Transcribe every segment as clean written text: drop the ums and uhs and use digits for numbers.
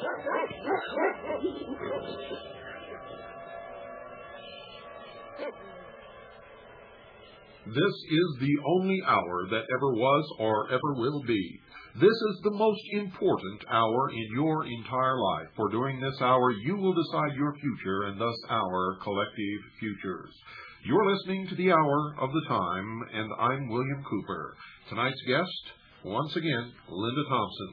This is the only hour that ever was or ever will be. This is the most important hour in your entire life, for during this hour you will decide your future and thus our collective futures. You're listening to the Hour of the Time, and I'm William Cooper. Tonight's guest, once again, Linda Thompson.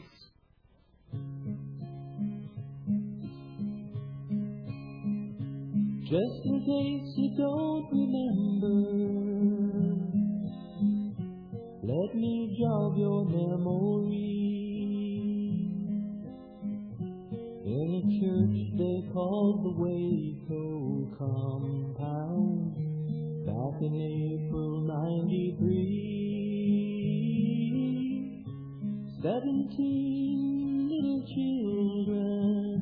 Just in case you don't remember, let me jog your memory. In a church they called the Waco Compound, back in April '93, 17 little children,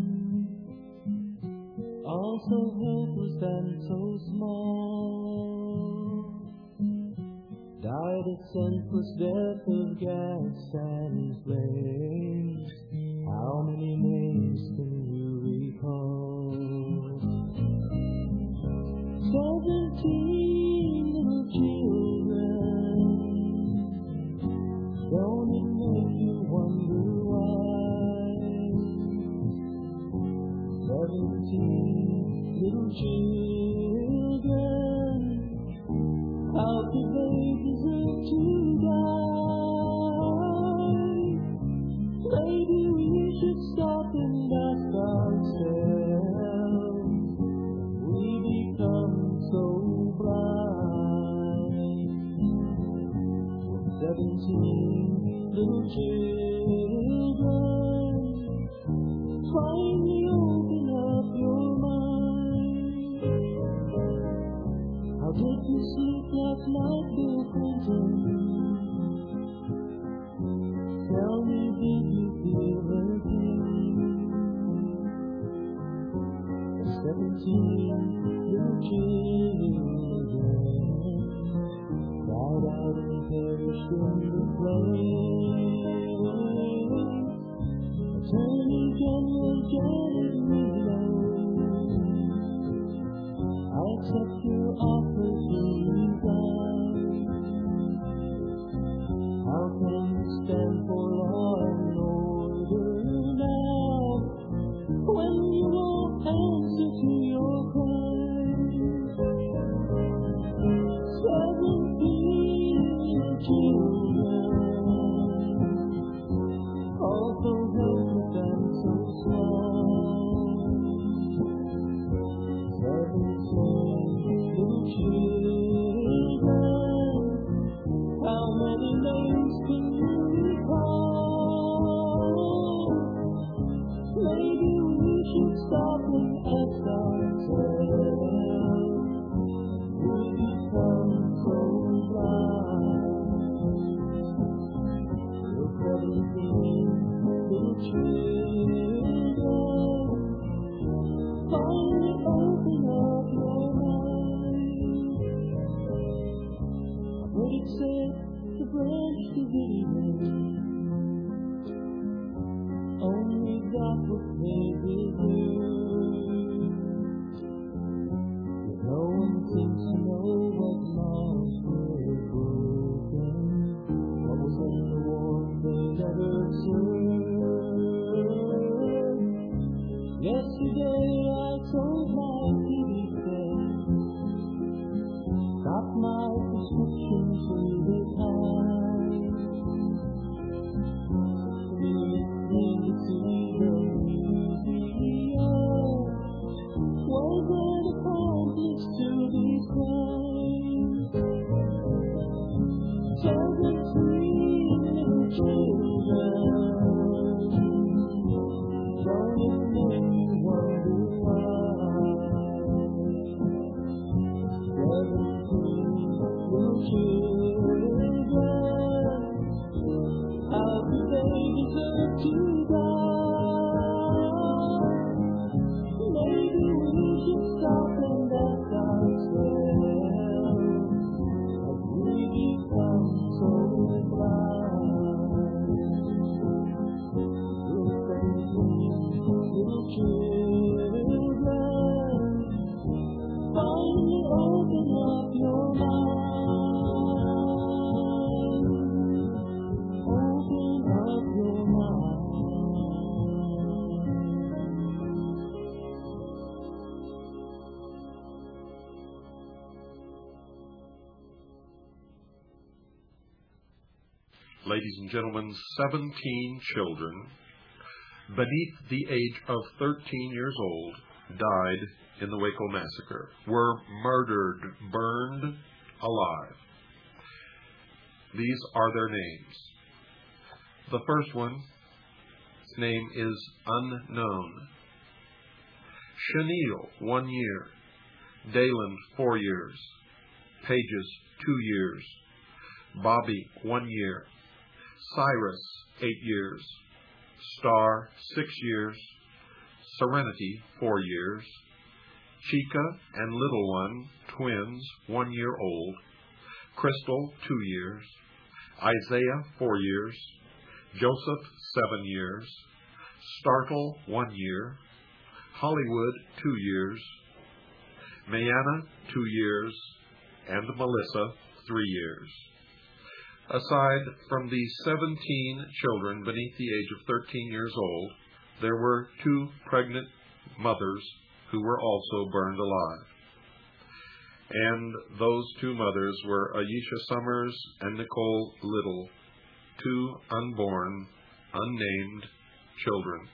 all so helpless and so small, died a senseless death of gas and flames. How many names can you recall? 17 little children. Don't it make you wonder why? 17 little children. How could they deserve to die? Maybe we should stop and ask ourselves, we become so blind. 17 little children, finally open up your mind. How did you sleep last night, Bill Clinton? Tell me, did you feel the pain? 17 little children died out and perished in the flames. Attorney General Janet Reno, I accept your offer to resign. How can you stand for law and order now, when you won't answer to your crimes? 17 children, all so helpless and so small. 17 little children, how many names can you recall? Maybe we should stop and ask ourselves, we become so blind. You're 17 little children, finally open up your mind. I heard it said the Branch Davidian only got what they deserved. ladies and gentlemen, 17 children beneath the age of 13 years old died in the Waco massacre, were murdered, burned alive. These are their names. The first one's name is unknown. Chenille, 1 year. Dayland, 4 years. Pages, 2 years. Bobby, 1 year. Cyrus, 8 years. Star, 6 years. Serenity, 4 years. Chica and Little One, twins, 1 year old. Crystal, 2 years. Isaiah, 4 years. Joseph, 7 years. Startle, 1 year. Hollywood, 2 years. Mayana, 2 years. And Melissa, 3 years. Aside from the 17 children beneath the age of 13 years old, there were 2 pregnant mothers who were also burned alive. And those 2 mothers were Aisha Summers and Nicole Little, 2 unborn, unnamed children,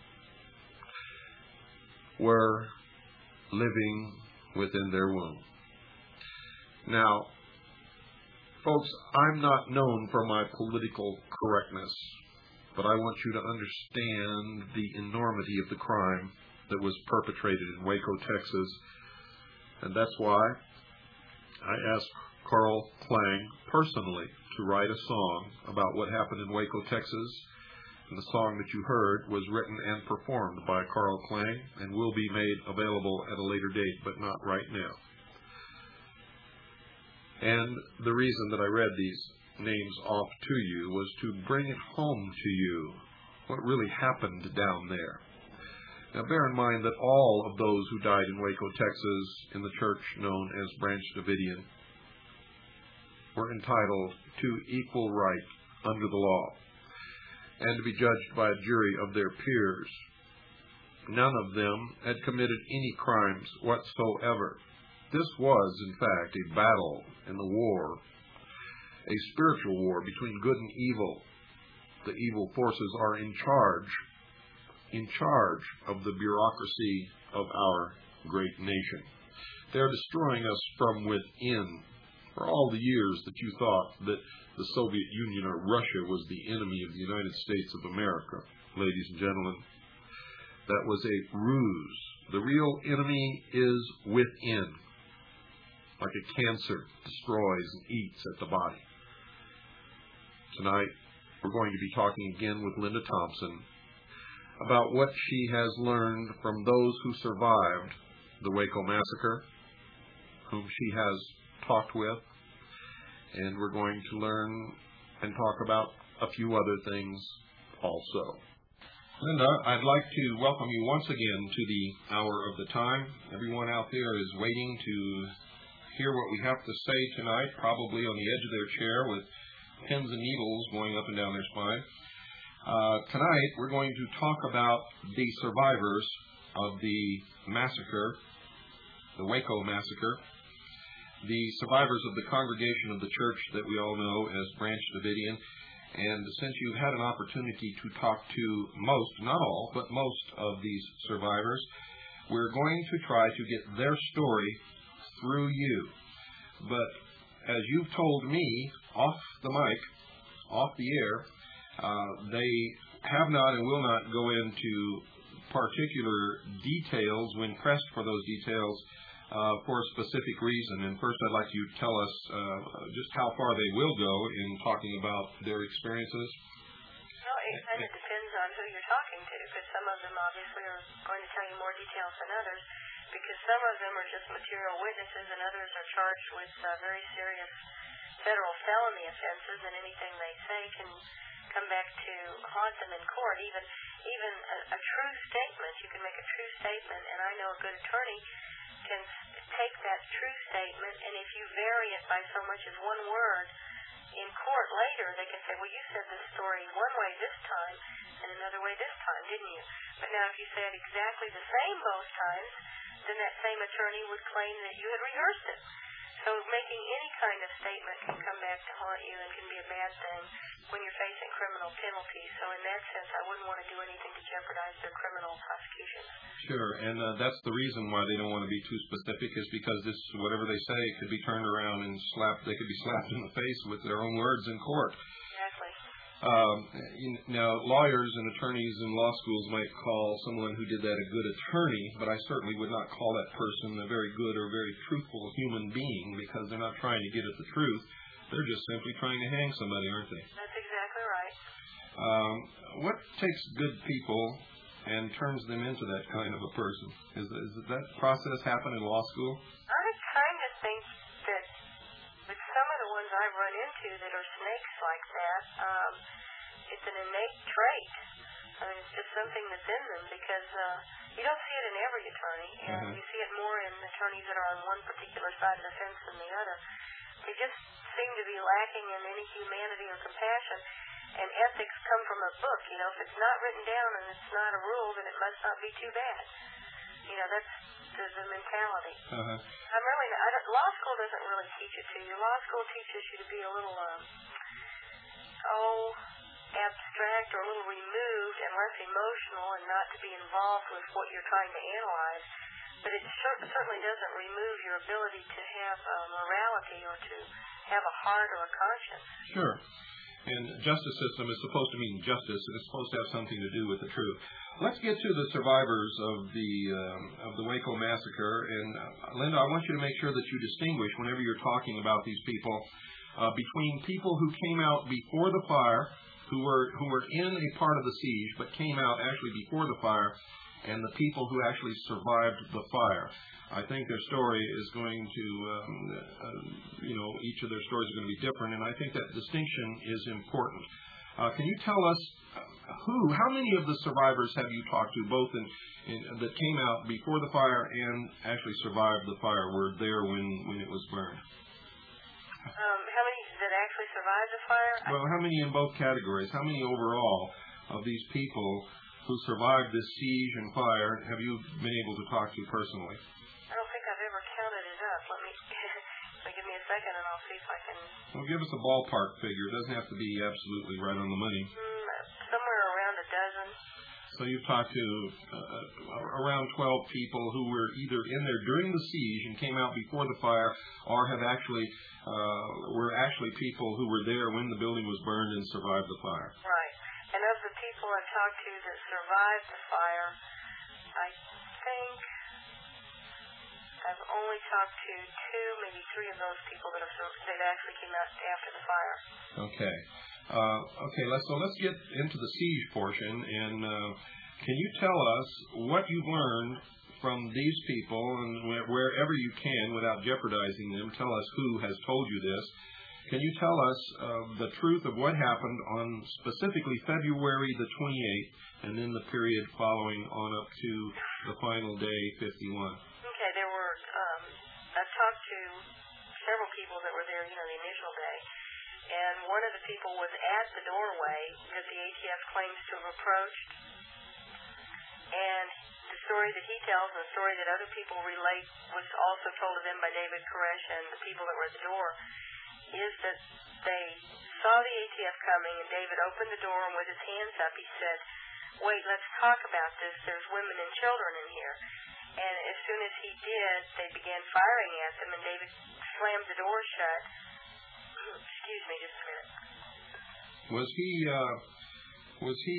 were living within their womb. Now, folks, I'm not known for my political correctness, but I want you to understand the enormity of the crime that was perpetrated in Waco, Texas. And that's why I asked Carl Klang personally to write a song about what happened in Waco, Texas. And the song that you heard was written and performed by Carl Klang and will be made available at a later date, but not right now. And the reason that I read these names off to you was to bring it home to you what really happened down there. Now bear in mind that all of those who died in Waco, Texas, in the church known as Branch Davidian, were entitled to equal right under the law and to be judged by a jury of their peers. None of them had committed any crimes whatsoever. This was, in fact, a battle in the war, a spiritual war between good and evil. The evil forces are in charge of the bureaucracy of our great nation. They're destroying us from within. For all the years that you thought that the Soviet Union or Russia was the enemy of the United States of America, ladies and gentlemen, that was a ruse. The real enemy is within. Like a cancer destroys and eats at the body. Tonight, we're going to be talking again with Linda Thompson about what she has learned from those who survived the Waco massacre, whom she has talked with, and we're going to learn and talk about a few other things also. Linda, I'd like to welcome you once again to the hour of the time. Everyone out there is waiting to hear what we have to say tonight, probably on the edge of their chair with pins and needles going up and down their spine. Tonight, we're going to talk about the survivors of the massacre, the Waco massacre, the survivors of the congregation of the church that we all know as Branch Davidian. And since you've had an opportunity to talk to most, not all, but most of these survivors, we're going to try to get their story through you. But as you've told me off the mic, off the air, they have not and will not go into particular details when pressed for those details for a specific reason. And first I'd like you to tell us just how far they will go in talking about their experiences. Well, it kind of depends on who you're talking to, because some of them obviously are going to tell you more details than others, because some of them are just material witnesses and others are charged with very serious federal felony offenses, and anything they say can come back to haunt them in court. Even a true statement, you can make a true statement, and I know a good attorney can take that true statement, and if you vary it by so much as one word in court later, they can say, well, you said this story one way this time and another way this time, didn't you? But now if you say it exactly the same both times, then that same attorney would claim that you had rehearsed it. So making any kind of statement can come back to haunt you and can be a bad thing when you're facing criminal penalties. So in that sense, I wouldn't want to do anything to jeopardize their criminal prosecutions. Sure, and that's the reason why they don't want to be too specific, is because this, whatever they say, could be turned around and slapped. They could be slapped in the face with their own words in court. Exactly. Now, lawyers and attorneys in law schools might call someone who did that a good attorney, but I certainly would not call that person a very good or very truthful human being, because they're not trying to get at the truth. They're just simply trying to hang somebody, aren't they? That's exactly right. What takes good people and turns them into that kind of a person? Is that process happen in law school? I kind of think that with some of the ones I've run into that are snakes like that, it's an innate trait. I mean, it's just something that's in them, because you don't see it in every attorney, and you see it more in attorneys that are on one particular side of the fence than the other. They just seem to be lacking in any humanity or compassion, and ethics come from a book. You know, if it's not written down and it's not a rule, then it must not be too bad. You know, that's the mentality. I'm really not, law school doesn't really teach it to you. Law school teaches you to be a little, abstract or a little removed and less emotional, and not to be involved with what you're trying to analyze. But it certainly doesn't remove your ability to have morality or to have a heart or a conscience. Sure. And justice system is supposed to mean justice, and it's supposed to have something to do with the truth. Let's get to the survivors of the Waco massacre. And Linda, I want you to make sure that you distinguish, whenever you're talking about these people, between people who came out before the fire, who were in a part of the siege but came out actually before the fire, and the people who actually survived the fire. I think their story is going to, each of their stories are going to be different, and I think that distinction is important. Can you tell us how many of the survivors have you talked to, both that came out before the fire and actually survived the fire, were there when it was burned? How many that actually survived the fire? Well, how many in both categories? How many overall of these people who survived this siege and fire have you been able to talk to personally? I don't think I've ever counted it up. Let me give me a second, and I'll see if I can. Well, give us a ballpark figure. It doesn't have to be absolutely right on the money. Somewhere around a dozen. So you've talked to around 12 people who were either in there during the siege and came out before the fire, or were actually people who were there when the building was burned and survived the fire. Right. And of the people I've talked to that survived the fire, I think I've only talked to 2, maybe 3 of those people that actually came out after the fire. Okay. So let's get into the siege portion, and can you tell us what you've learned from these people, and wherever you can, without jeopardizing them, tell us who has told you this. Can you tell us the truth of what happened on specifically February the 28th, and then the period following on up to the final day, 51? Okay, there were, I've talked to several people that were there, the initial day. And one of the people was at the doorway that the ATF claims to have approached. And the story that he tells and the story that other people relate was also told to them by David Koresh and the people that were at the door, is that they saw the ATF coming, and David opened the door, and with his hands up he said, "Wait, let's talk about this. There's women and children in here." And as soon as he did, they began firing at them, and David slammed the door shut. Excuse me just a minute. Was he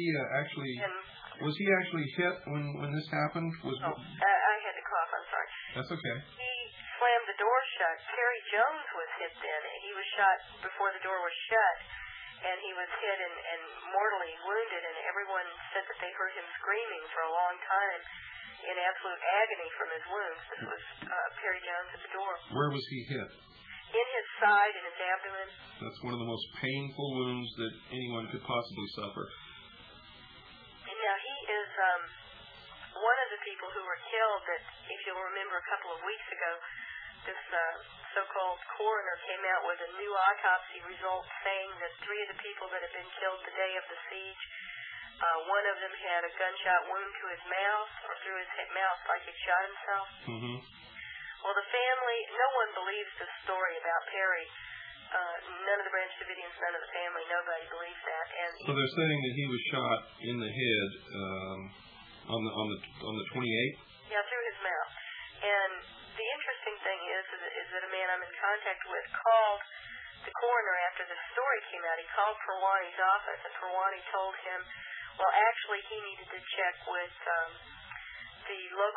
actually hit when this happened? I had to cough, I'm sorry. That's okay. He slammed the door shut. Terry Jones was hit then. He was shot before the door was shut, and he was hit and mortally wounded, and everyone said that they heard him screaming for a long time in absolute agony from his wounds. This was Terry Jones at the door. Where was he hit? In his side, in his abdomen. That's one of the most painful wounds that anyone could possibly suffer. Now, he is one of the people who were killed that, if you'll remember a couple of weeks ago, this so-called coroner came out with a new autopsy result saying that 3 of the people that had been killed the day of the siege, one of them had a gunshot wound to his mouth, or through his mouth like he'd shot himself. Mm-hmm. Well, the family, no one believes the story about Perry. None of the Branch Davidians, none of the family, nobody believes that. And so they're saying that he was shot in the head on the 28th? Yeah, through his mouth. And the interesting thing is that a man I'm in contact with called the coroner after the story came out. He called Perwani's office, and Perwani told him, well, actually he needed to check with the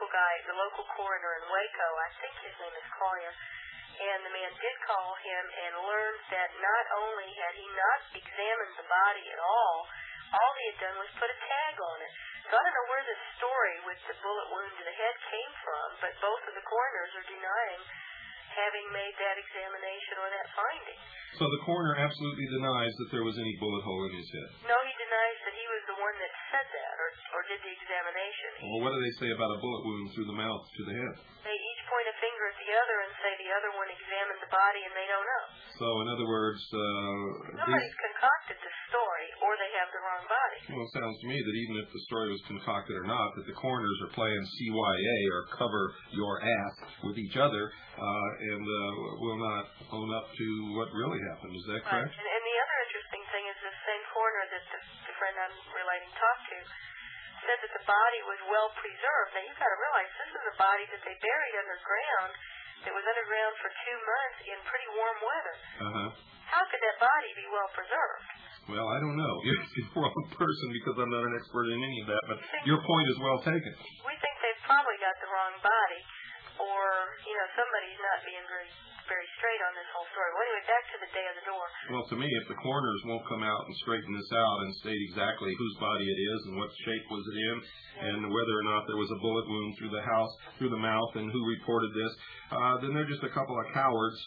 local coroner in Waco. I think his name is Collier. And the man did call him and learned that not only had he not examined the body at all he had done was put a tag on it. So I don't know where this story with the bullet wound to the head came from, but both of the coroners are denying having made that examination or that finding. So the coroner absolutely denies that there was any bullet hole in his head? No, he denies that he was the one that said that or did the examination. Well, what do they say about a bullet wound through the mouth to the head? They each point a finger at the other and say the other one examined the body and they don't know. So, in other words... Nobody's concocted the story or they have the wrong body. Well, it sounds to me that even if the story was concocted or not, that the coroners are playing CYA or cover your ass with each other and will not own up to what really happened. Is that correct? Right. And the other interesting thing is this same coroner that the friend I'm relating talked to said that the body was well preserved. Now, you've got to realize this is a body that they buried underground that was underground for 2 months in pretty warm weather. Uh-huh. How could that body be well preserved? Well, I don't know. You're the wrong person because I'm not an expert in any of that, but your point is well taken. We think they've probably got the wrong body, or, somebody's not being very, very straight on this whole story. Well, anyway, back to the day of the door. Well, to me, if the coroners won't come out and straighten this out and state exactly whose body it is and what shape was it in, and whether or not there was a bullet wound through the house, through the mouth, and who reported this, then they're just a couple of cowards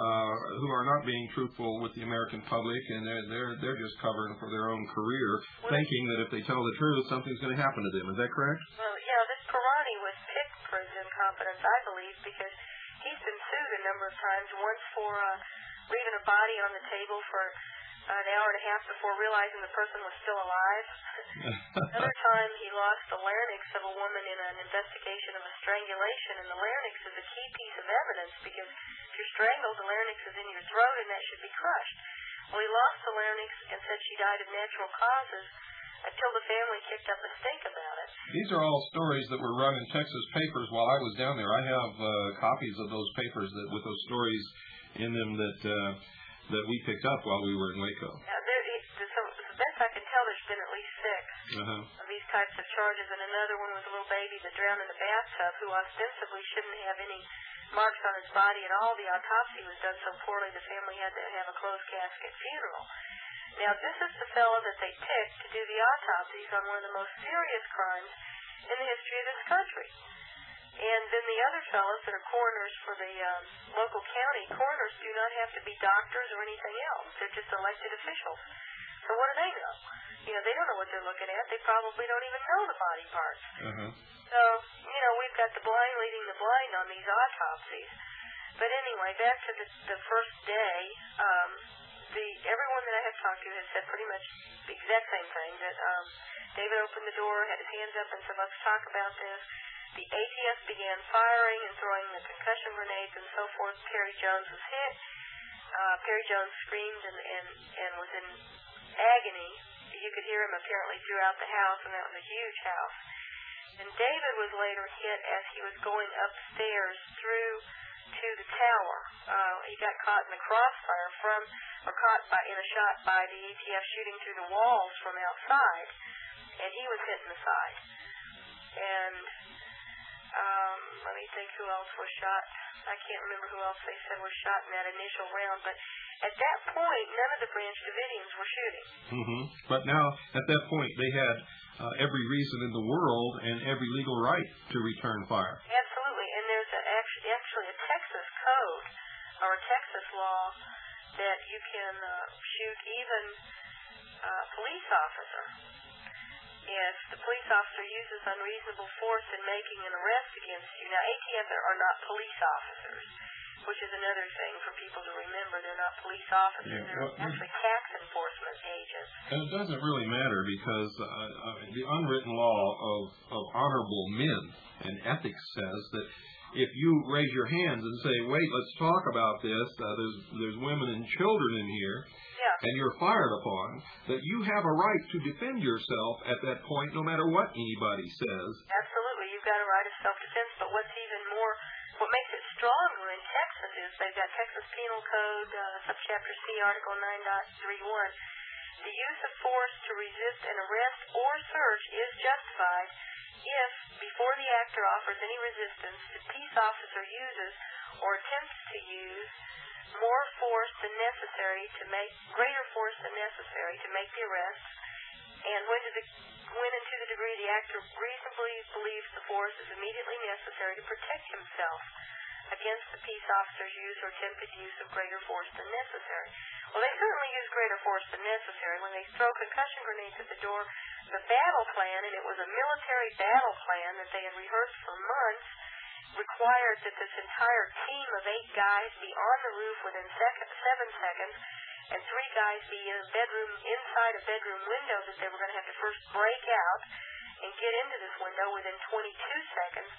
who are not being truthful with the American public, and they're just covering for their own career, thinking that if they tell the truth, something's going to happen to them. Is that correct? Well, this Perwani was picked for his incompetence, I believe, because he's been sued a number of times, once for leaving a body on the table for an hour and a half before realizing the person was still alive. Another time he lost the larynx of a woman in an investigation of a strangulation, and the larynx is a key piece of evidence because if you're strangled, the larynx is in your throat and that should be crushed. Well, he lost the larynx and said she died of natural causes until the family kicked up a stink about it. These are all stories that were run in Texas papers while I was down there. I have copies of those papers with those stories in them that we picked up while we were in Waco. So the best I can tell, there's been at least 6 of these types of charges, and another one was a little baby that drowned in the bathtub who ostensibly shouldn't have any marks on his body at all. The autopsy was done so poorly the family had to have a closed casket funeral. Now, this is the fellow that they picked to do the autopsies on one of the most serious crimes in the history of this country. And then the other fellows that are coroners for the local county, coroners do not have to be doctors or anything else. They're just elected officials. So what do they know? They don't know what they're looking at. They probably don't even know the body parts. So, we've got the blind leading the blind on these autopsies. But anyway, back to the first day, everyone that I have talked to has said pretty much the exact same thing, that David opened the door, had his hands up, and said, let's talk about this. The ATF began firing and throwing the concussion grenades and so forth. Perry Jones was hit. Perry Jones screamed and was in agony. You could hear him apparently throughout the house, and that was a huge house. And David was later hit as he was going upstairs through to the tower. He got caught in the crossfire in a shot by the ATF shooting through the walls from outside, and he was hit in the side. And let me think who else was shot. I can't remember who else they said was shot in that initial round, but at that point, none of the Branch Davidians were shooting. But now, at that point, they had every reason in the world and every legal right to return fire. Absolutely, and there's actually a Texas code or a Texas law that you can shoot even a police officer if the police officer uses unreasonable force in making an arrest against you. Now, ATF are not police officers, which is another thing for people to remember. They're not police officers. They're actually tax enforcement agents. And it doesn't really matter because the unwritten law of honorable men And ethics says that if you raise your hands and say, wait, let's talk about this, there's women and children in here, and you're fired upon, that you have a right to defend yourself at that point no matter what anybody says. Absolutely. You've got a right of self-defense, but what makes it stronger in Texas is they've got Texas Penal Code, subchapter C, Article 9.31. The use of force to resist an arrest or search is justified if, before the actor offers any resistance, the peace officer uses or attempts to use greater force than necessary to make the arrest, and when and to the degree the actor reasonably believes the force is immediately necessary to protect himself against the peace officer's use or attempted use of greater force than necessary. Well, they certainly use greater force than necessary. When they throw concussion grenades at the door, the battle plan, and it was a military battle plan that they had rehearsed for months, required that this entire team of 8 guys be on the roof within 7 seconds, and 3 guys be in a bedroom, inside a bedroom window that they were going to have to first break out and get into this window within 22 seconds.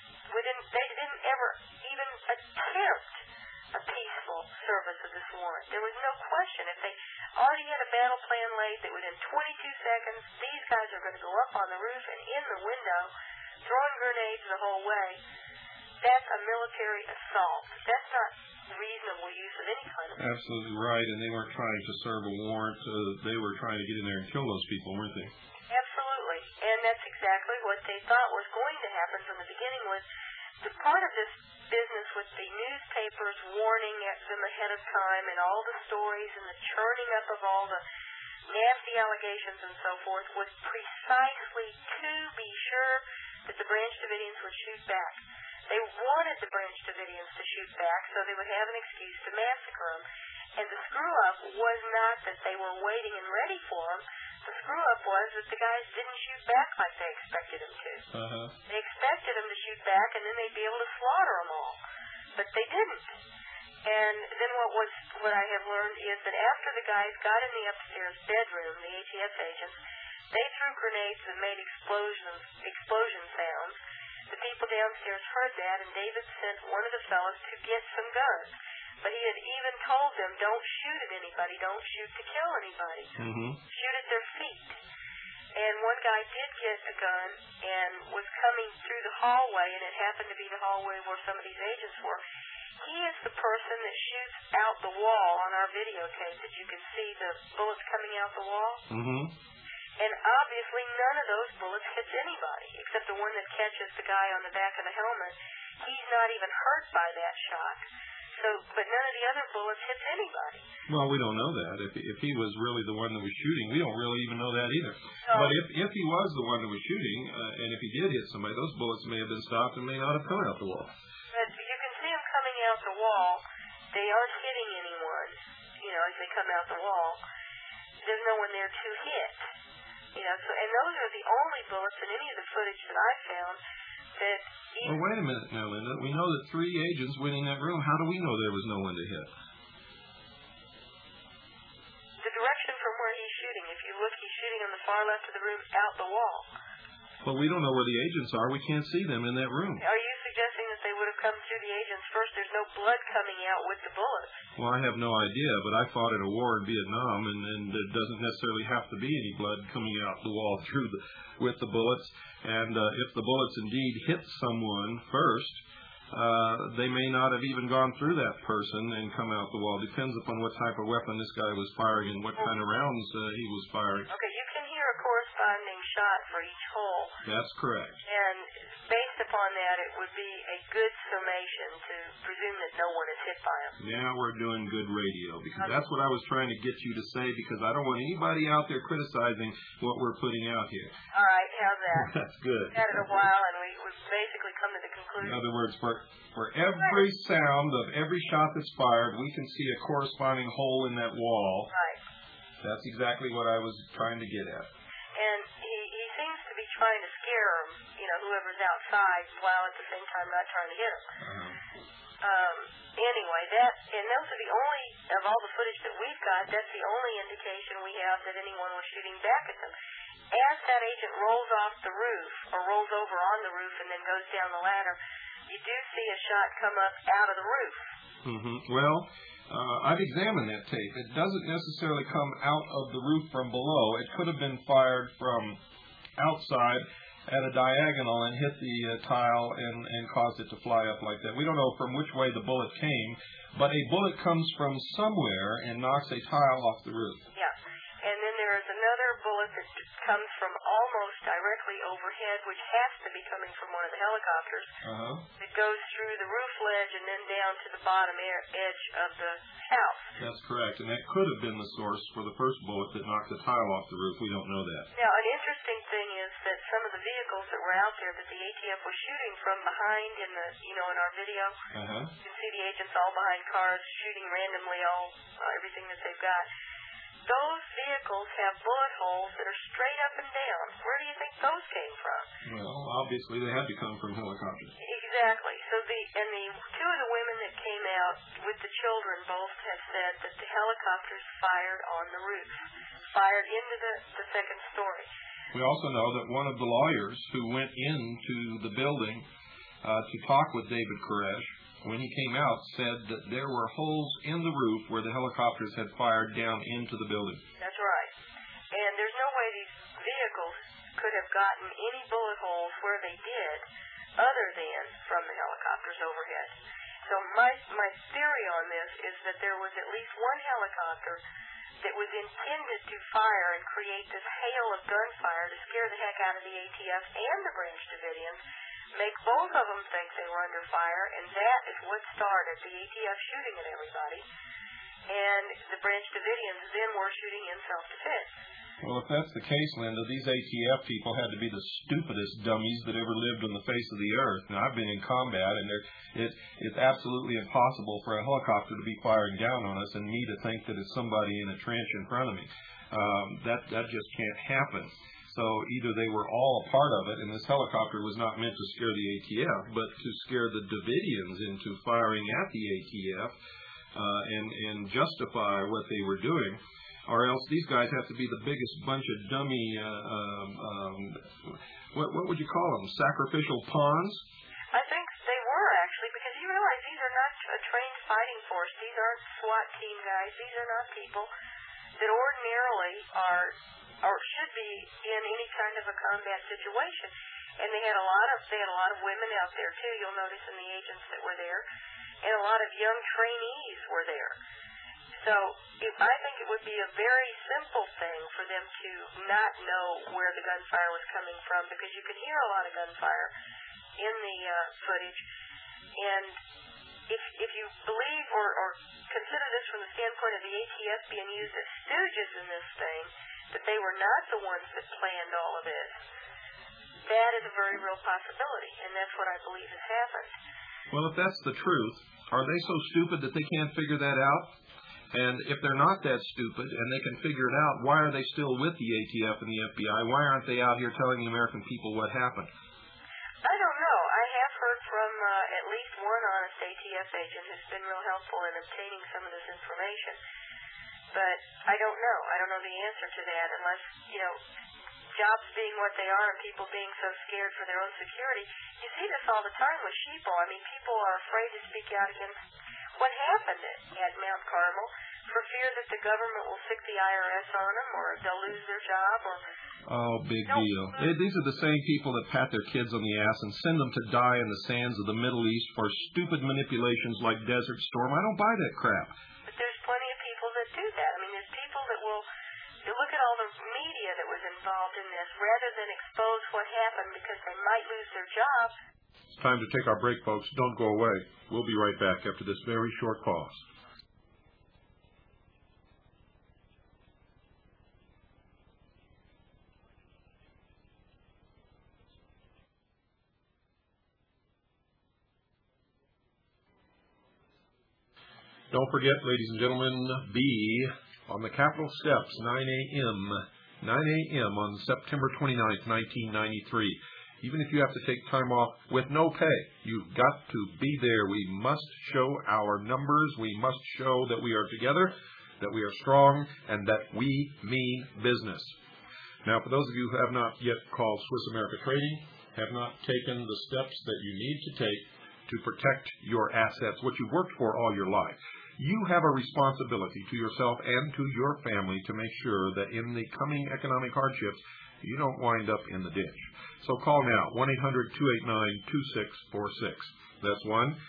They didn't ever even attempt a peaceful service of this warrant. There was no question. If they already had a battle plan laid that within 22 seconds, these guys are going to go up on the roof and in the window, throwing grenades the whole way, that's a military assault. That's not reasonable use of any kind of force. Absolutely right, and they weren't trying to serve a warrant. They were trying to get in there and kill those people, weren't they? Absolutely, and that's exactly what they thought was going to happen from the beginning. Was the part of this business with the newspapers warning them ahead of time and all the stories and the churning up of all the nasty allegations and so forth was precisely to be sure that the Branch Davidians would shoot back. They wanted the Branch Davidians to shoot back so they would have an excuse to massacre them. And the screw-up was not that they were waiting and ready for them. The screw-up was that the guys didn't shoot back like they expected them to. They expected them to shoot back, and then they'd be able to slaughter them all. But they didn't. And then what I have learned is that after the guys got in the upstairs bedroom, the ATF agents, they threw grenades that made explosion sounds. The people downstairs heard that, and David sent one of the fellows to get some guns. But he had even told them, don't shoot at anybody, don't shoot to kill anybody. Shoot at their feet. And one guy did get a gun and was coming through the hallway, and it happened to be the hallway where some of these agents were. He is the person that shoots out the wall on our videotape that you can see the bullets coming out the wall. And obviously none of those bullets hits anybody, except the one that catches the guy on the back of the helmet. He's not even hurt by that shot. But none of the other bullets hits anybody. Well, we don't know that. If he was really the one that was shooting, we don't really even know that either. But if he was the one that was shooting, and if he did hit somebody, those bullets may have been stopped and may not have come out the wall. But you can see them coming out the wall. They aren't hitting anyone, as they come out the wall. There's no one there to hit. And those are the only bullets in any of the footage that I found that... Well, wait a minute now, Linda. We know that 3 agents went in that room. How do we know there was no one to hit? The direction from where he's shooting. If you look, he's shooting on the far left of the room, out the wall. Well, we don't know where the agents are. We can't see them in that room. Are you suggesting that they would have come through the agents first? There's no blood coming out with the bullets. Well, I have no idea, but I fought in a war in Vietnam, and there doesn't necessarily have to be any blood coming out the wall with the bullets. And if the bullets indeed hit someone first, they may not have even gone through that person and come out the wall. Depends upon what type of weapon this guy was firing and what kind of rounds he was firing. Okay, you can hear a corresponding shot for each hole. That's correct. And based upon that, it would be a good summation to presume that no one is hit by them. Now we're doing good radio, because that's what I was trying to get you to say, because I don't want anybody out there criticizing what we're putting out here. All right, how's that? That's good. We've had it a while, and we've basically come to the conclusion. In other words, for every sound of every shot that's fired, we can see a corresponding hole in that wall. Right. That's exactly what I was trying to get at. And he seems to be trying to scare him, whoever's outside, while at the same time not trying to hit him. Anyway, and those are the only, of all the footage that we've got, that's the only indication we have that anyone was shooting back at them. as that agent rolls off the roof or rolls over on the roof and then goes down the ladder, you do see a shot come up out of the roof. Well, I've examined that tape. It doesn't necessarily come out of the roof from below. It could have been fired from outside at a diagonal and hit the tile and caused it to fly up like that. We don't know from which way the bullet came, but a bullet comes from somewhere and knocks a tile off the roof. Yeah. And then there is another bullet that comes from almost directly overhead, which has to be coming from one of the helicopters. It goes through the roof ledge and then down to the bottom edge of the house. That's correct. And that could have been the source for the first bullet that knocked the tile off the roof. We don't know that. Now, an interesting thing is that some of the vehicles that were out there that the ATF was shooting from behind in the, in our video, you can see the agents all behind cars shooting randomly everything that they've got. Those vehicles have bullet holes that are straight up and down. Where do you think those came from? Well, obviously they had to come from helicopters. Exactly. So the two of the women that came out with the children both have said that the helicopters fired on the roof, fired into the second story. We also know that one of the lawyers who went into the building to talk with David Koresh, when he came out, said that there were holes in the roof where the helicopters had fired down into the building. That's right. And there's no way these vehicles could have gotten any bullet holes where they did other than from the helicopters overhead. So my theory on this is that there was at least one helicopter that was intended to fire and create this hail of gunfire to scare the heck out of the ATF and the Branch Davidians, make both of them think they were under fire, and that is what started the ATF shooting at everybody. And the Branch Davidians then were shooting in self-defense. Well, if that's the case, Linda, these ATF people had to be the stupidest dummies that ever lived on the face of the earth. Now, I've been in combat, and it's absolutely impossible for a helicopter to be firing down on us and me to think that it's somebody in a trench in front of me. That just can't happen. So either they were all a part of it, and this helicopter was not meant to scare the ATF, but to scare the Davidians into firing at the ATF and justify what they were doing, or else these guys have to be the biggest bunch of dummy, what would you call them, sacrificial pawns? I think they were, actually, because you realize these are not a trained fighting force. These aren't SWAT team guys. These are not people that ordinarily are or should be in any kind of a combat situation. And they had a lot of women out there too. You'll notice in the agents that were there, and a lot of young trainees were there. So I think it would be a very simple thing for them to not know where the gunfire was coming from, because you could hear a lot of gunfire in the footage. And if you believe or consider this from the standpoint of the ATF being used as stooges in this thing, that they were not the ones that planned all of this, that is a very real possibility, and that's what I believe has happened. Well, if that's the truth, are they so stupid that they can't figure that out? And if they're not that stupid and they can figure it out, why are they still with the ATF and the FBI? Why aren't they out here telling the American people what happened? I don't know. I have heard from at least one honest ATF agent who's been real helpful in obtaining some of this information. But I don't know. I don't know the answer to that unless, jobs being what they are and people being so scared for their own security. You see this all the time with sheeple. I mean, people are afraid to speak out against what happened at Mount Carmel for fear that the government will sic the IRS on them or they'll lose their job. Oh, big deal. These are the same people that pat their kids on the ass and send them to die in the sands of the Middle East for stupid manipulations like Desert Storm. I don't buy that crap. But there's plenty of people that do that. I mean, there's people that will look at all the media that was involved in this rather than expose what happened because they might lose their job. It's time to take our break, folks. Don't go away. We'll be right back after this very short pause. Don't forget, ladies and gentlemen, be on the Capitol steps, 9 a.m. on September 29th, 1993. Even if you have to take time off with no pay, you've got to be there. We must show our numbers. We must show that we are together, that we are strong, and that we mean business. Now, for those of you who have not yet called Swiss America Trading, have not taken the steps that you need to take to protect your assets, what you've worked for all your life, you have a responsibility to yourself and to your family to make sure that in the coming economic hardships, you don't wind up in the ditch. So call now, 1-800-289-2646. That's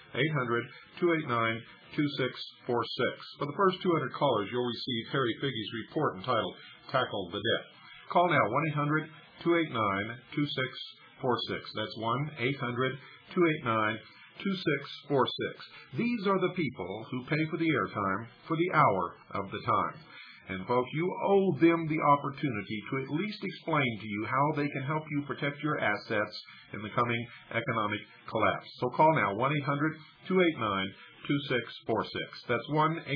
1-800-289-2646. For the first 200 callers, you'll receive Harry Figge's report entitled Tackle the Debt. Call now, 1-800-289-2646. That's 1-800-289-2646. These are the people who pay for the airtime for the hour of the time. And folks, you owe them the opportunity to at least explain to you how they can help you protect your assets in the coming economic collapse. So call now, 1-800-289-2646. That's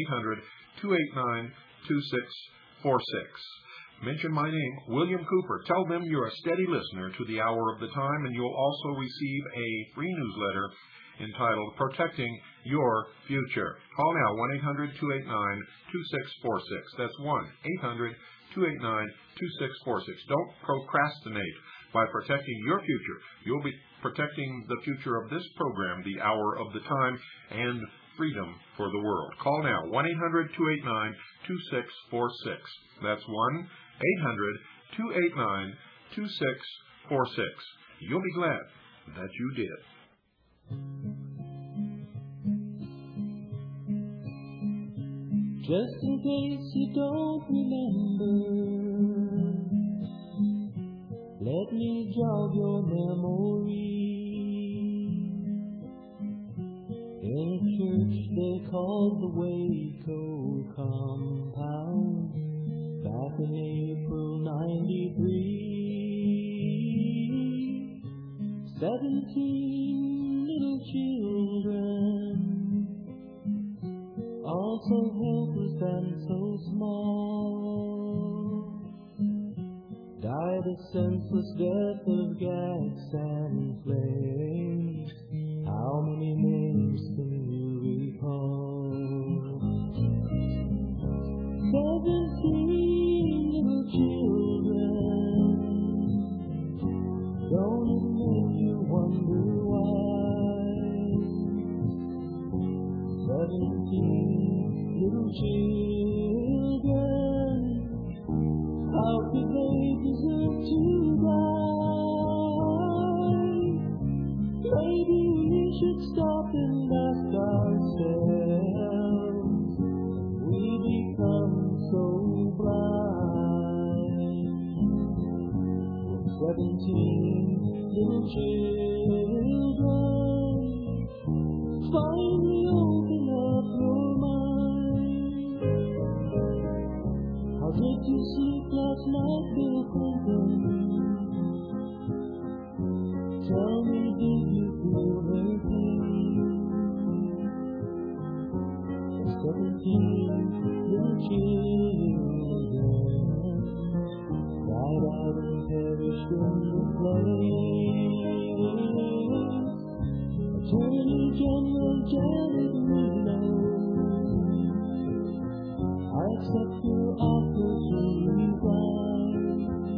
1-800-289-2646. Mention my name, William Cooper. Tell them you're a steady listener to the Hour of the Time, and you'll also receive a free newsletter entitled Protecting Your Future. Call now, 1-800-289-2646. That's 1-800-289-2646. Don't procrastinate by protecting your future. You'll be protecting the future of this program, the Hour of the Time, and freedom for the world. Call now, 1-800-289-2646. That's 1-800-289-2646. You'll be glad that you did. Just in case you don't remember, let me jog your memory. In a church they called the Waco Compound back in April '93, 17 little children, all so helpless and so small, died a senseless death of gas and flames. How many names can you recall? 17 little children. Don't it make you wonder why? 17 little children. How could they deserve to die? Maybe we should stop and ask ourselves, we become so blind. 17 little children, finally open up your mind. How did you sleep last night, Bill Clinton? Tell me, did you feel her pain? 17 little children died out and perished in the flames. Attorney General Janet Reno, I accept your offer to resign.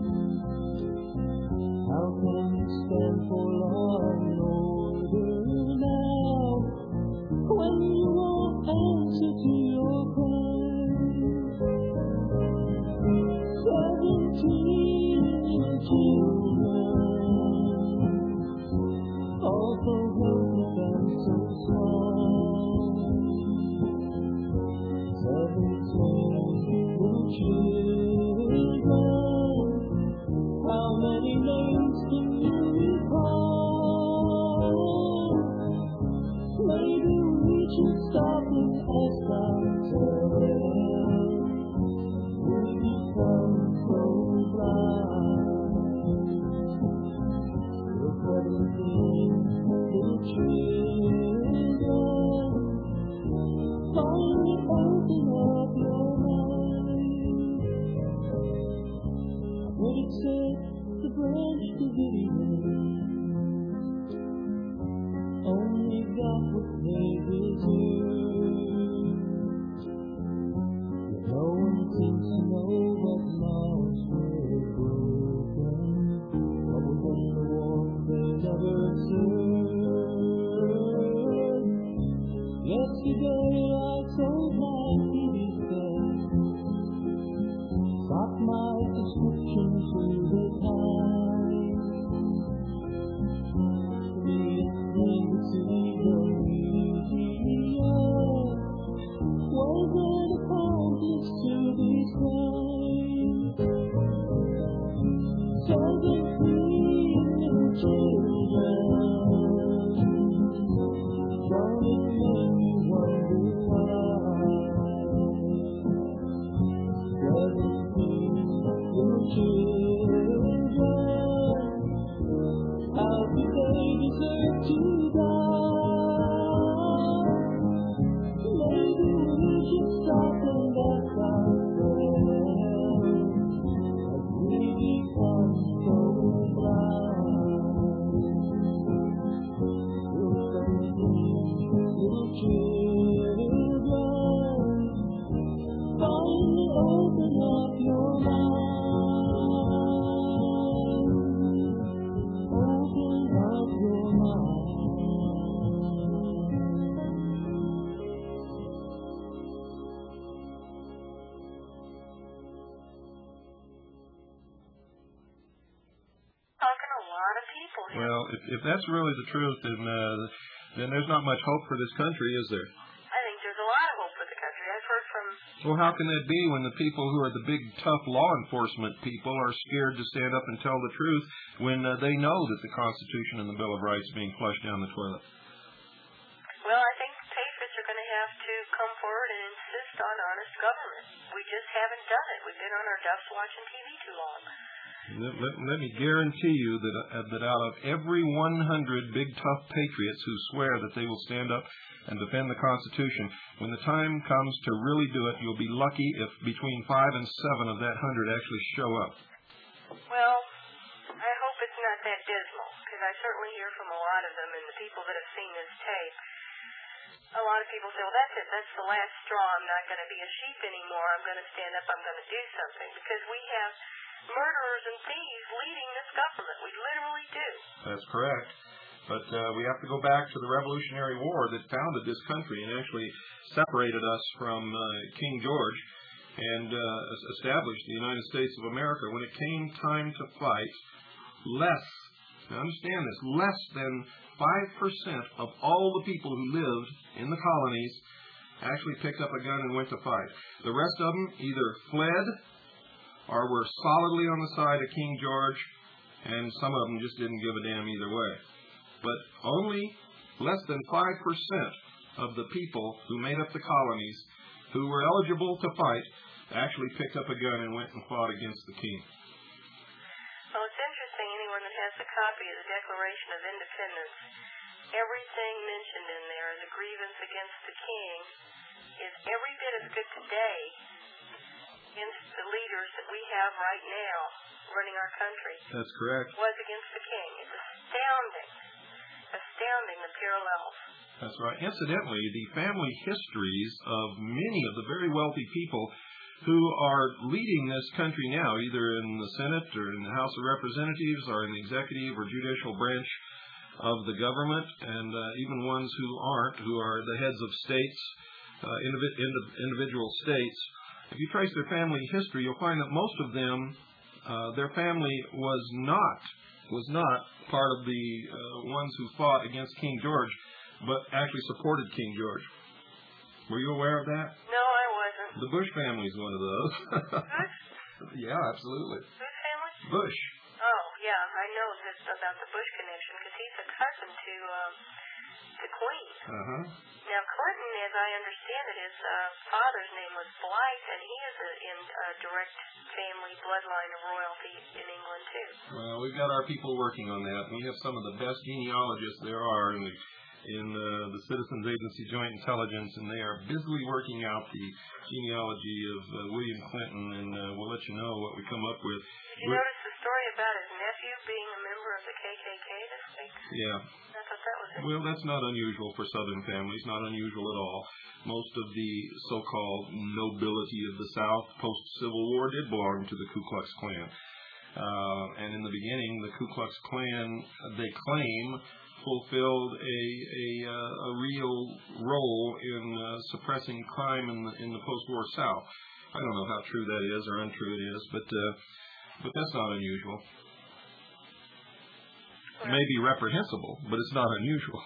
How can you stand for law and order now, when you won't answer to your crimes? 17 children, all so helpless and so small. 17 little children, how many names can you recall? Maybe we should stop and ask ourselves, we become so blind. We're 17 little children, finally open up your mind. I heard it said the Branch Davidians only got what they deserved. Yet no one seems to know what laws will grow. Well, if that's really the truth, then there's not much hope for this country, is there? I think there's a lot of hope for the country. I've heard from... Well, how can that be when the people who are the big, tough law enforcement people are scared to stand up and tell the truth when they know that the Constitution and the Bill of Rights are being flushed down the toilet? Well, I think patriots are going to have to come forward and insist on honest government. We just haven't done it. We've been on our duffs watching TV too long. Let me guarantee you that out of every 100 big, tough patriots who swear that they will stand up and defend the Constitution, when the time comes to really do it, you'll be lucky if between 5 and 7 of that 100 actually show up. Well, I hope it's not that dismal, because I certainly hear from a lot of them, and the people that have seen this tape, a lot of people say, well, that's it. That's the last straw. I'm not going to be a sheep anymore. I'm going to stand up. I'm going to do something, because we have murderers and thieves leading this government. We literally do. That's correct. But we have to go back to the Revolutionary War that founded this country and actually separated us from King George and established the United States of America. When it came time to fight, now understand this, less than 5% of all the people who lived in the colonies actually picked up a gun and went to fight. The rest of them either fled or were solidly on the side of King George, and some of them just didn't give a damn either way. But only less than 5% of the people who made up the colonies who were eligible to fight actually picked up a gun and went and fought against the king. Well, it's interesting, anyone that has a copy of the Declaration of Independence, everything mentioned in there as a grievance against the king is every bit as good today against the leaders that we have right now running our country. That's correct. Was against the king. It's astounding the parallels. That's right. Incidentally, the family histories of many of the very wealthy people who are leading this country now, either in the Senate or in the House of Representatives or in the executive or judicial branch of the government, and even ones who aren't, who are the heads of states, individual states, if you trace their family history, you'll find that most of them, their family was not part of the ones who fought against King George, but actually supported King George. Were you aware of that? No, I wasn't. The Bush family is one of those. Bush? Yeah, absolutely. Whose family? Bush. Oh, yeah, I know this about the Bush connection because he's a cousin to the Queen. Uh-huh. Now, Clinton, as I understand it, his father's name was Blythe, and he is in direct family bloodline of royalty in England, too. Well, we've got our people working on that. We have some of the best genealogists there are in the Citizens Agency Joint Intelligence, and they are busily working out the genealogy of William Clinton, and we'll let you know what we come up with. Did you notice the story about his nephew being a member of the KKK this week? Yeah. I thought that was it. Well, that's not unusual for Southern families, not unusual at all. Most of the so-called nobility of the South post-Civil War did belong to the Ku Klux Klan. And in the beginning, the Ku Klux Klan, they claim, fulfilled a real role in suppressing crime in the post-war South. I don't know how true that is or untrue it is, but that's not unusual. It may be reprehensible, but it's not unusual.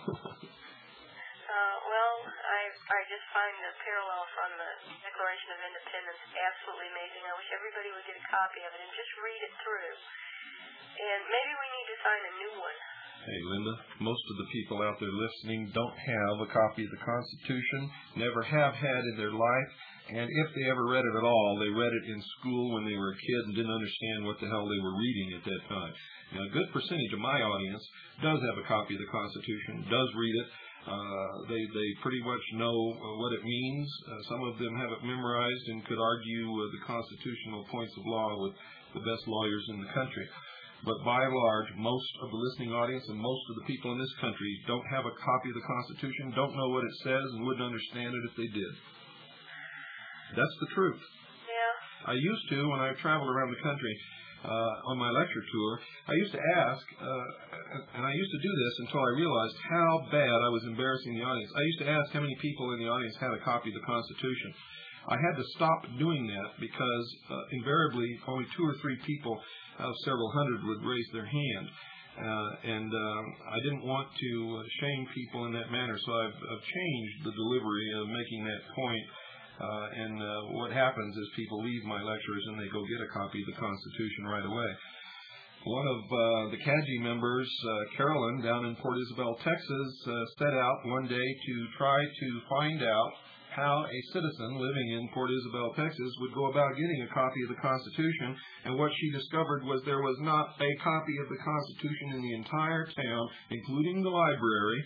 Well, I just find the parallels on the Declaration of Independence absolutely amazing. I wish everybody would get a copy of it and just read it through. And maybe we need to sign a new one. Hey, Linda, most of the people out there listening don't have a copy of the Constitution, never have had in their life, and if they ever read it at all, they read it in school when they were a kid and didn't understand what the hell they were reading at that time. Now, a good percentage of my audience does have a copy of the Constitution, does read it. They pretty much know what it means. Some of them have it memorized and could argue the constitutional points of law with the best lawyers in the country. But by and large, most of the listening audience and most of the people in this country don't have a copy of the Constitution, don't know what it says, and wouldn't understand it if they did. That's the truth. Yeah. I used to, when I traveled around the country on my lecture tour, I used to ask, and I used to do this until I realized how bad I was embarrassing the audience. I used to ask how many people in the audience had a copy of the Constitution. I had to stop doing that because invariably only 2 or 3 people out of several hundred would raise their hand. And I didn't want to shame people in that manner, so I've changed the delivery of making that point. And what happens is people leave my lectures and they go get a copy of the Constitution right away. One of the CAGI members, Carolyn, down in Port Isabel, Texas, set out one day to try to find out how a citizen living in Port Isabel, Texas, would go about getting a copy of the Constitution, and what she discovered was there was not a copy of the Constitution in the entire town, including the library.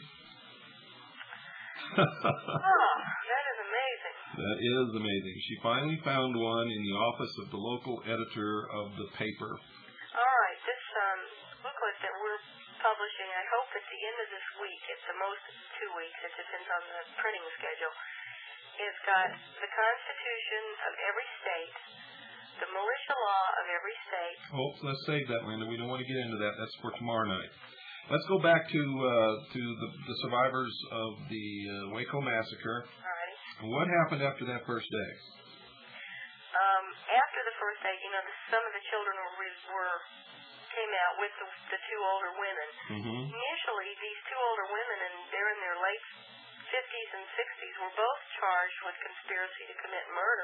Oh, that is amazing. That is amazing. She finally found one in the office of the local editor of the paper. All right, this booklet that we're publishing, I hope at the end of this week, at the most 2 weeks, it depends on the printing schedule, it's got the Constitution of every state, the militia law of every state. Oh, let's save that, Linda. We don't want to get into that. That's for tomorrow night. Let's go back to the survivors of the Waco massacre. All right. What happened after that first day? After the first day, some of the children came out with the 2 older women. Mm-hmm. Initially, these 2 older women, and they're in their late 50s and 60s, were both charged with conspiracy to commit murder.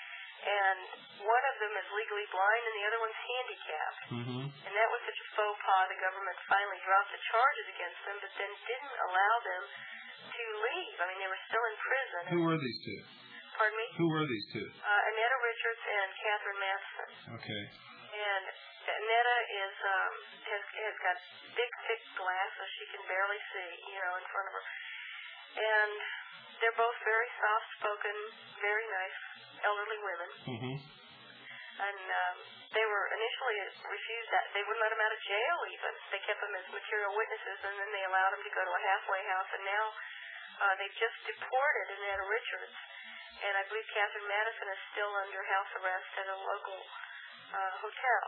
And one of them is legally blind and the other one's handicapped. Mm-hmm. And that was such a faux pas, the government finally dropped the charges against them, but then didn't allow them to leave. I mean, they were still in prison. Who were these 2? Pardon me? Who were these 2? Annetta Richards and Catherine Matheson. Okay. And Annetta has got big, thick glasses. She can barely see, in front of her. And they're both very soft-spoken, very nice elderly women. Mm-hmm. And they were initially refused that. They wouldn't let them out of jail even. They kept them as material witnesses, and then they allowed them to go to a halfway house. And now they've just deported Annetta Richards. And I believe Catherine Matheson is still under house arrest at a local hotel.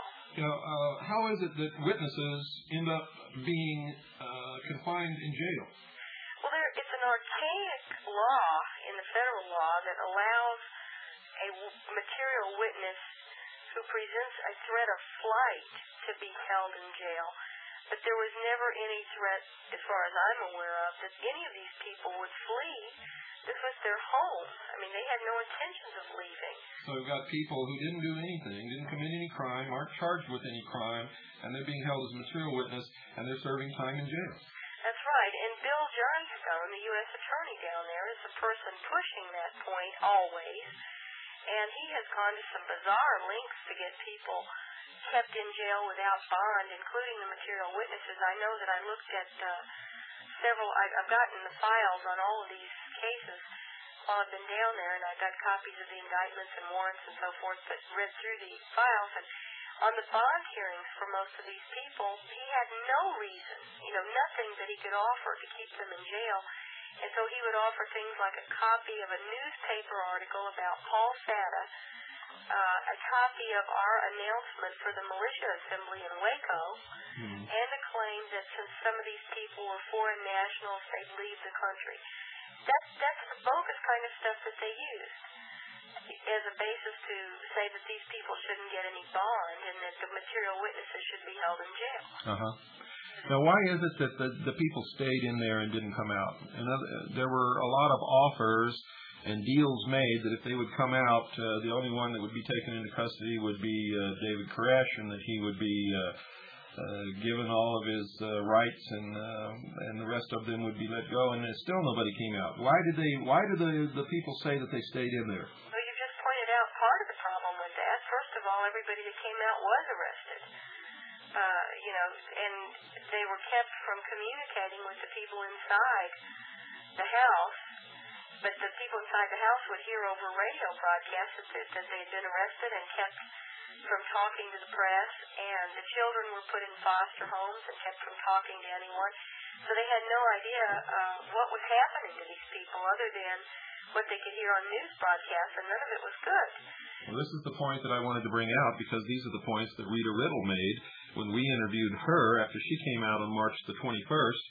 How is it that witnesses end up being confined in jail? Well, it's an archaic law in the federal law that allows a material witness who presents a threat of flight to be held in jail. But there was never any threat, as far as I'm aware of, that any of these people would flee. This was their home. I mean, they had no intentions of leaving. So we've got people who didn't do anything, didn't commit any crime, aren't charged with any crime, and they're being held as a material witness, and they're serving time in jail. That's right. And Bill Johnstone, the U.S. attorney down there, is the person pushing that point always. And he has gone to some bizarre lengths to get people kept in jail without bond, including the material witnesses. I know that I looked at several, I've gotten the files on all of these cases while I've been down there, and I've got copies of the indictments and warrants and so forth, but read through the files. And on the bond hearings for most of these people, he had no reason, nothing that he could offer to keep them in jail. And so he would offer things like a copy of a newspaper article about Paul Satta, a copy of our announcement for the militia assembly in Waco, and a claim that since some of these people were foreign nationals, they'd leave the country. That's the bogus kind of stuff that they used as a basis to say that these people shouldn't get any bond and that the material witnesses should be held in jail. Uh-huh. Now, why is it that the people stayed in there and didn't come out? There were a lot of offers and deals made that if they would come out, the only one that would be taken into custody would be David Koresh, and that he would be given all of his rights, and the rest of them would be let go, and still nobody came out. Why do the people say that they stayed in there? Well, you just pointed out part of the problem with that. First of all, everybody that came out was arrested. And they were kept from communicating with the people inside the house, but the people inside the house would hear over radio broadcasts that they had been arrested and kept from talking to the press, and the children were put in foster homes and kept from talking to anyone. So they had no idea what was happening to these people other than what they could hear on news broadcasts, and none of it was good. Well, this is the point that I wanted to bring out, because these are the points that Rita Riddle made when we interviewed her after she came out on March the 21st,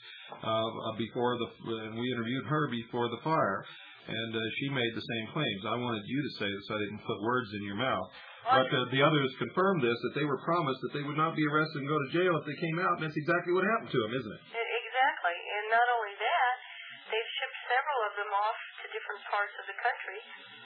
we interviewed her before the fire, and she made the same claims. I wanted you to say this so I didn't put words in your mouth. But the others confirmed this, that they were promised that they would not be arrested and go to jail if they came out, and that's exactly what happened to them, isn't it? Exactly, and not only that, they've shipped several of them off to different parts of the country.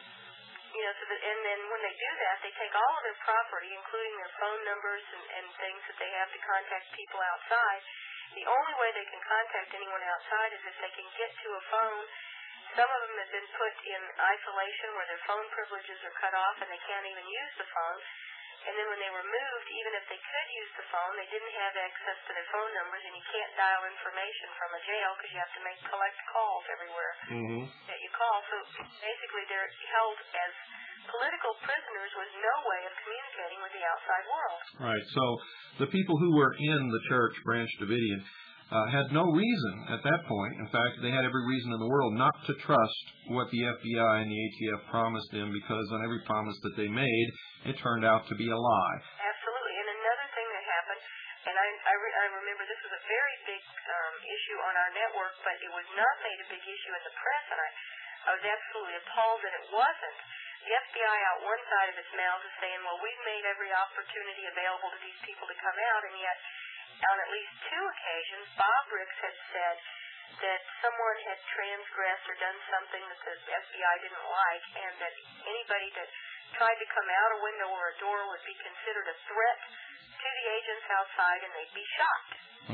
And then when they do that, they take all of their property, including their phone numbers and things that they have to contact people outside. The only way they can contact anyone outside is if they can get to a phone. Some of them have been put in isolation where their phone privileges are cut off and they can't even use the phone. And then when they were moved, even if they could use the phone, they didn't have access to their phone numbers, and you can't dial information from a jail because you have to collect calls everywhere that you call. So basically they're held as political prisoners with no way of communicating with the outside world. Right. So the people who were in the church, Branch Davidian, had no reason at that point. In fact, they had every reason in the world not to trust what the FBI and the ATF promised them, because on every promise that they made, it turned out to be a lie. Absolutely. And another thing that happened, and I remember this was a very big issue on our network, but it was not made a big issue in the press, and I was absolutely appalled that it wasn't. The FBI out one side of its mouth is saying, well, we've made every opportunity available to these people to come out, and yet on at least two occasions, Bob Ricks had said that someone had transgressed or done something that the FBI didn't like, and that anybody that tried to come out a window or a door would be considered a threat to the agents outside, and they'd be shot.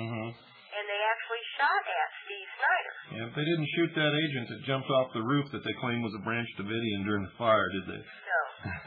And they actually shot at Steve Snyder. Yeah, they didn't shoot that agent that jumped off the roof that they claimed was a Branch Davidian during the fire, did they? No.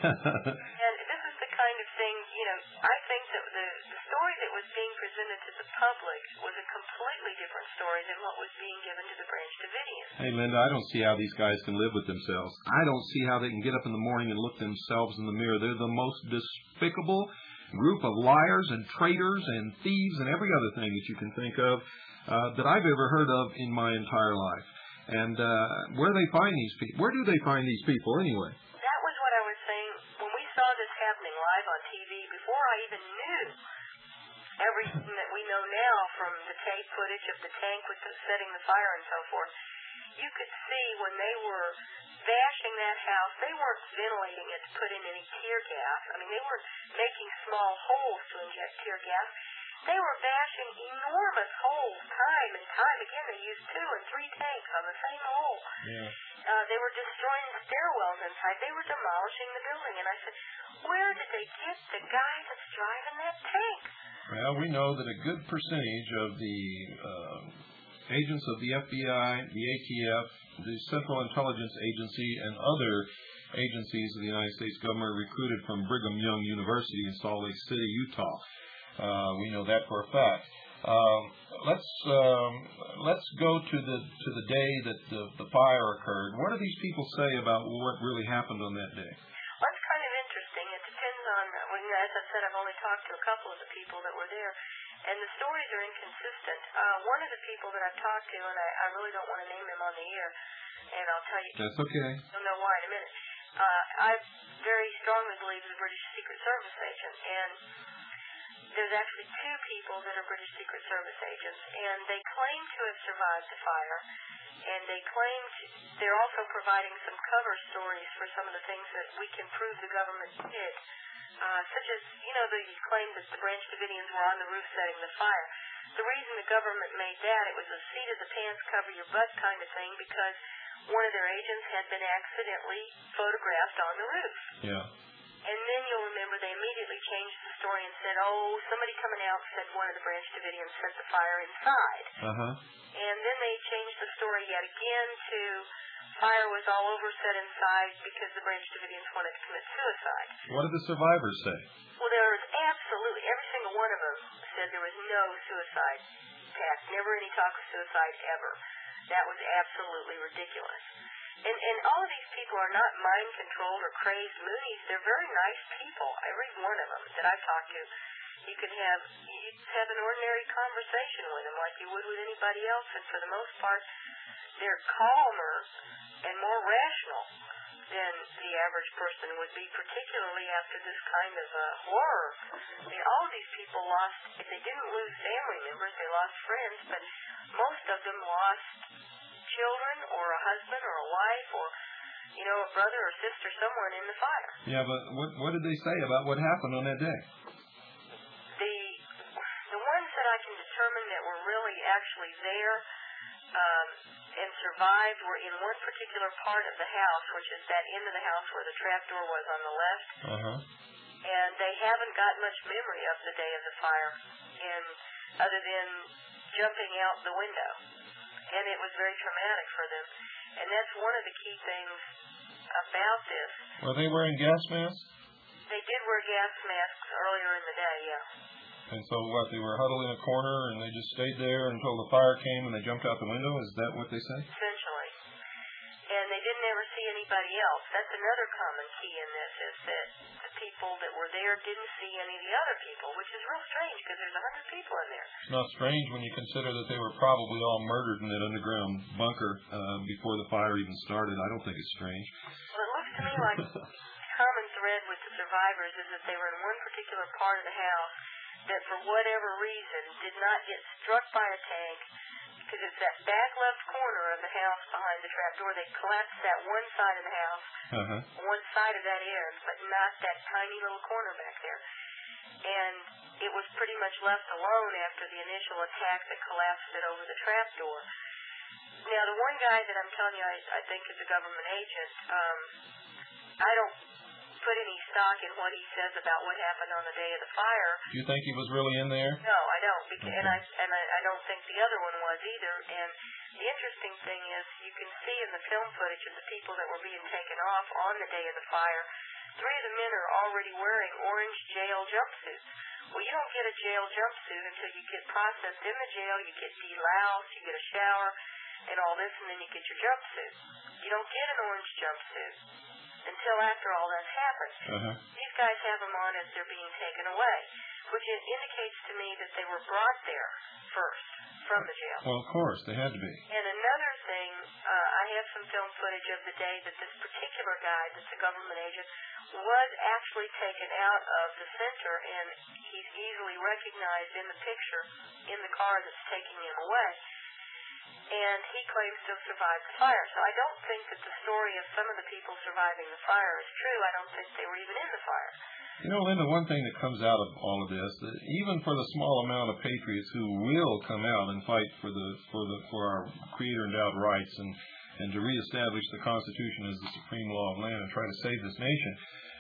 And this is the kind of thing, I think that the story that was being presented to the public was a completely different story than what was being given to the Branch Davidians. Hey, Linda, I don't see how these guys can live with themselves. I don't see how they can get up in the morning and look themselves in the mirror. They're the most despicable group of liars and traitors and thieves and every other thing that you can think of that I've ever heard of in my entire life. And where do they find these people? Where do they find these people anyway? That was what I was saying when we saw this happening live on TV. Before I even knew everything that we know now from the tape footage of the tank with setting the fire and so forth, you could see when they were bashing that house, they weren't ventilating it to put in any tear gas. I mean, they weren't making small holes to inject tear gas. They were bashing enormous holes time and time again. They used 2 and 3 tanks on the same hole. Yeah. They were destroying the stairwells inside. They were demolishing the building. And I said, where did they get the guy that's driving that tank? Well, we know that a good percentage of the agents of the FBI, the ATF, the Central Intelligence Agency, and other agencies of the United States government are recruited from Brigham Young University in Salt Lake City, Utah. We know that for a fact. Let's go to the day that the fire occurred. What do these people say about what really happened on that day? Well, it's kind of interesting. It depends on, as I said, I've only talked to a couple of the people that were there, and the stories are inconsistent. One of the people that I've talked to, and I really don't want to name him on the air, and I'll tell you. That's okay. You'll know why in a minute. I very strongly believe he's a British Secret Service agent, and there's actually 2 people that are British Secret Service agents, and they claim to have survived the fire, and they claim they're also providing some cover stories for some of the things that we can prove the government did, such as, they claim that the Branch Davidians were on the roof setting the fire. The reason the government made that, it was a seat of the pants, cover your butt kind of thing, because one of their agents had been accidentally photographed on the roof. Yeah. And then you'll remember they immediately changed the story and said, oh, somebody coming out said one of the Branch Davidians set the fire inside. And then they changed the story yet again to fire was all over set inside because the Branch Davidians wanted to commit suicide. What did the survivors say? Well, there was absolutely, every single one of them said there was no suicide pact, never any talk of suicide ever. That was absolutely ridiculous. And all of these people are not mind-controlled or crazed loonies. They're very nice people, every one of them that I've talked to. You can have an ordinary conversation with them like you would with anybody else, and for the most part, they're calmer and more rational than the average person would be, particularly after this kind of horror. I mean, all of these people lost, if they didn't lose family members, they lost friends, but most of them lost children or a husband or a wife or, you know, a brother or sister, someone in the fire. Yeah, but what did they say about what happened on that day? The ones that I can determine that were really actually there and survived were in one particular part of the house, which is that end of the house where the trapdoor was on the left. And they haven't got much memory of the day of the fire, and other than jumping out the window. And it was very traumatic for them. And that's one of the key things about this. Were they wearing gas masks? They did wear gas masks earlier in the day, yeah. And so what, they were huddled in a corner and they just stayed there until the fire came and they jumped out the window? Is that what they say? Essentially. And they didn't ever see anybody else. That's another common key in this, is that the people that were there didn't see any of the other people, which is real strange because there's 100 people in there. It's not strange when you consider that they were probably all murdered in that underground bunker before the fire even started. I don't think it's strange. Well, it looks to me like the common thread with the survivors is that they were in one particular part of the house that for whatever reason did not get struck by a tank, because it's that back left corner of the house behind the trapdoor. They collapsed that one side of the house, one side of that end, but not that tiny little corner back there. And it was pretty much left alone after the initial attack that collapsed it over the trapdoor. Now, the one guy that I'm telling you I think is a government agent, I don't put any stock in what he says about what happened on the day of the fire. Do you think he was really in there? No, I don't, and I don't think the other one was either. And the interesting thing is, you can see in the film footage of the people that were being taken off on the day of the fire, 3 of the men are already wearing orange jail jumpsuits. Well, you don't get a jail jumpsuit until you get processed in the jail, you get deloused, you get a shower, and all this, and then you get your jumpsuit. You don't get an orange jumpsuit until after all that's happened. These guys have them on as they're being taken away, which indicates to me that they were brought there first from the jail. Well, of course, they had to be. And another thing, I have some film footage of the day that this particular guy, that's a government agent, was actually taken out of the center, and he's easily recognized in the picture in the car that's taking him away. And he claims to have survived the fire. So I don't think that the story of some of the people surviving the fire is true. I don't think they were even in the fire. You know, Linda, one thing that comes out of all of this, that even for the small amount of patriots who will come out and fight for our Creator-endowed rights and to reestablish the Constitution as the supreme law of land and try to save this nation,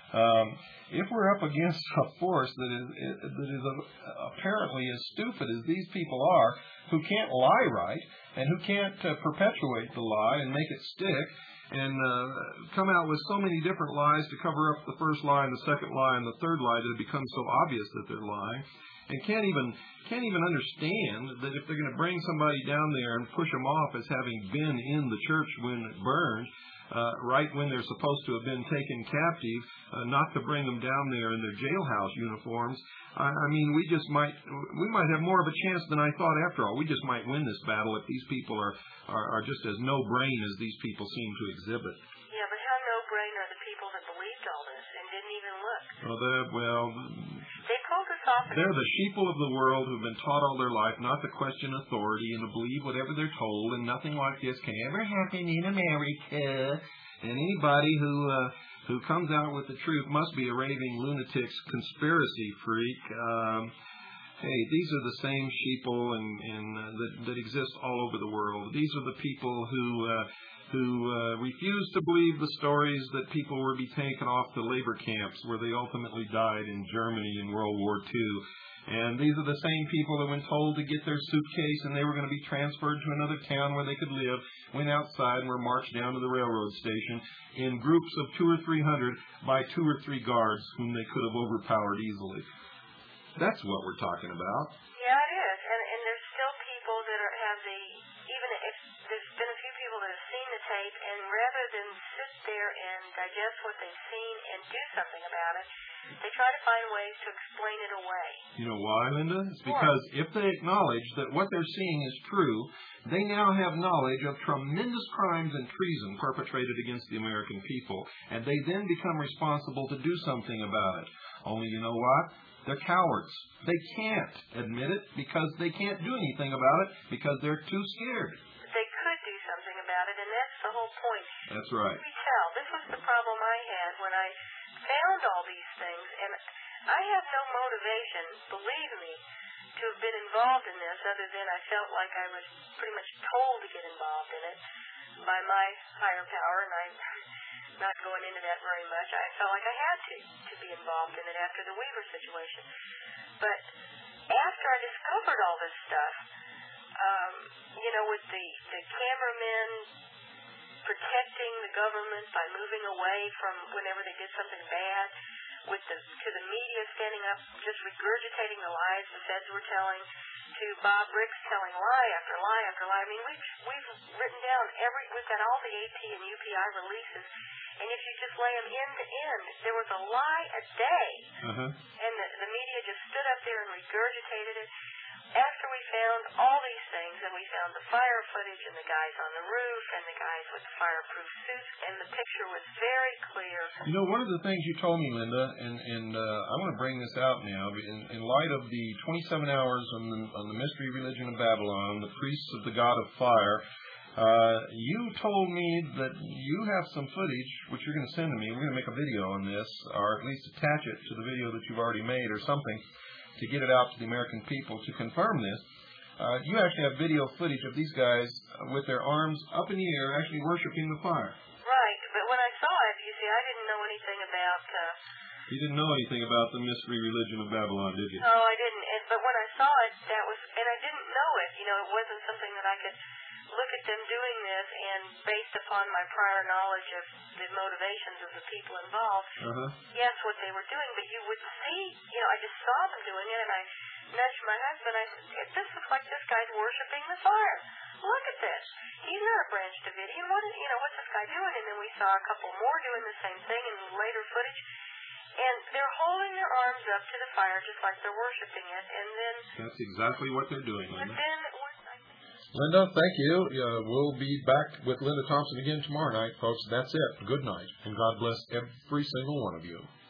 if we're up against a force that is apparently as stupid as these people are, who can't lie right and who can't perpetuate the lie and make it stick and come out with so many different lies to cover up the first lie and the second lie and the third lie that it becomes so obvious that they're lying, and can't even understand that if they're going to bring somebody down there and push them off as having been in the church when it burned, right when they're supposed to have been taken captive, not to bring them down there in their jailhouse uniforms. I mean, we might have more of a chance than I thought after all. We just might win this battle if these people are just as no brain as these people seem to exhibit. Yeah, but how no brain are the people that believed all this and didn't even look? They pulled us off. They're the sheeple of the world who've been taught all their life not to question authority and to believe whatever they're told, and nothing like this can ever happen in America. And anybody who comes out with the truth must be a raving lunatic conspiracy freak. Hey, these are the same sheeple that exist all over the world. These are the people who who refused to believe the stories that people were being taken off to labor camps where they ultimately died in Germany in World War II. And these are the same people that when told to get their suitcase and they were going to be transferred to another town where they could live, went outside and were marched down to the railroad station in groups of 200 or 300 by 2 or 3 guards whom they could have overpowered easily. That's what we're talking about. Yeah, it is. And there's still people that have the, even if there's been a few people that have seen the tape, and rather than sit there and digest what they've seen and do something about it, they try to find ways to explain it away. You know why, Linda? It's because if they acknowledge that what they're seeing is true, they now have knowledge of tremendous crimes and treason perpetrated against the American people, and they then become responsible to do something about it. Only you know what? They're cowards. They can't admit it because they can't do anything about it because they're too scared. They could do something about it, and that's the whole point. That's right. Let me tell, this was the problem I had when I found all these things, and I have no motivation, believe me, to have been involved in this other than I felt like I was pretty much told to get involved in it by my higher power, and I'm not going into that very much. I felt like I had to be involved in it after the Weaver situation. But after I discovered all this stuff, with the cameramen protecting the government by moving away from whenever they did something bad, to the media standing up just regurgitating the lies the feds were telling, to Bob Ricks telling lie after lie after lie. I mean, we've written down we've got all the AP and UPI releases, and if you just lay them end to end, there was a lie a day, and the media just stood up there and regurgitated it. After we found all these things, and we found the fire footage and the guys on the roof and the guys with the fireproof suits, and the picture was very clear. You know, one of the things you told me, Linda, and I want to bring this out now, in light of the 27 hours on the mystery religion of Babylon, the priests of the God of fire, you told me that you have some footage, which you're going to send to me. We're going to make a video on this, or at least attach it to the video that you've already made or something, to get it out to the American people to confirm this. You actually have video footage of these guys with their arms up in the air actually worshiping the fire. Right, but when I saw it, you see, I didn't know anything about... You didn't know anything about the mystery religion of Babylon, did you? No, I didn't. But when I saw it, and I didn't know it, it wasn't something that I could look at them doing this and based upon my prior knowledge of the motivations of the people involved, yes, what they were doing, but you would see, I just saw them doing it, and I nudged my husband. I said, this looks like this guy's worshiping the fire. Look at this. He's not a Branch Davidian. What's this guy doing? And then we saw a couple more doing the same thing in later footage. And they're holding their arms up to the fire just like they're worshiping it, and then... That's exactly what they're doing, Linda. Linda, thank you. We'll be back with Linda Thompson again tomorrow night, folks. That's it. Good night, and God bless every single one of you.